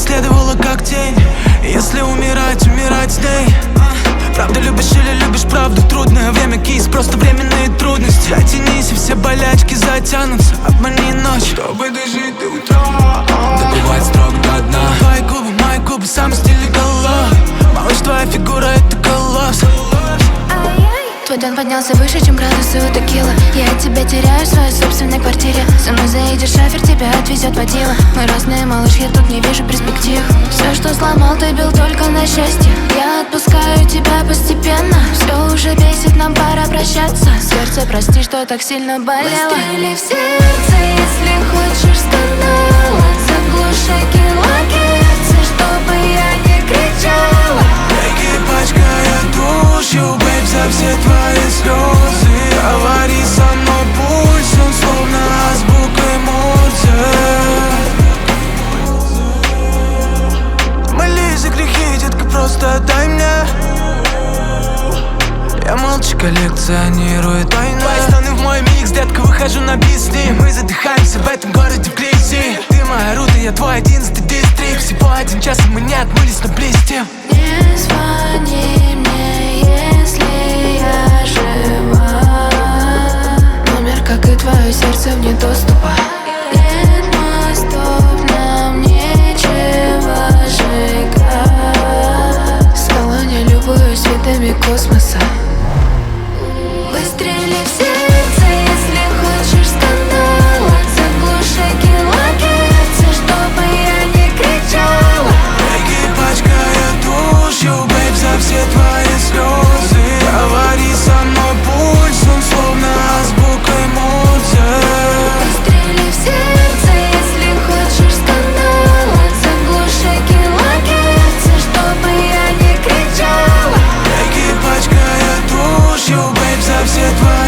следовала как тень. Если умирать, умирать с ней. Правда любишь или любишь правду? Трудное время, кейс, просто временные трудности. Дотянись, и все болячки затянутся. Обмани ночь, чтобы дожить до утра. Добивать строк до дна. Твои губы, мои губы, сам стиль и голова. Малыш, твоя фигура — это коллапс. Твой тон поднялся выше, чем градусы у текилы. Я от тебя теряю в своей собственной квартире. Со мной заедешь, шофер тебя отвезет водила. Мы разные, малыш, я тут не вижу перспектив. Все, что сломал, ты бил только на счастье. Я отпускаю тебя постепенно. Все уже бесит, нам пора прощаться. Сердце, прости, что так сильно болело. Выстрели в сердце, если хочешь скандала. Заглуши килогерцы, чтобы я не кричала. Беги, пачкая душу, бэйб, за все твои слезы. Говори со мной пульсом, словно азбукой Морзе. Молись за грехи, детка, просто отдай мне. Я молча коллекционирую тайны. Твои стороны в мой микс, детка, выхожу на бит с ним. Мы задыхаемся в этом городе в грязи. Ты моя рута, я твой 11-й дистрикт. Всего 1 час, и мы не отмылись, но блестим. Не звони мне, если я жива. Номер, как и твое сердце, вне доступа. Нет мостов, нам нечего сжигать. Стала не любуюсь видами космоса. Выстрели в сердце, если хочешь скандала. Заглуши килогерцы, чтобы я не кричала. Беги, пачкая душу, бэйб, за все твои слезы. Говори со мной пульсом, словно азбукой Морзе. Выстрели в сердце, если хочешь скандала. Заглуши килогерцы, чтобы я не кричала. Беги, пачкая душу, бэйб, за все твои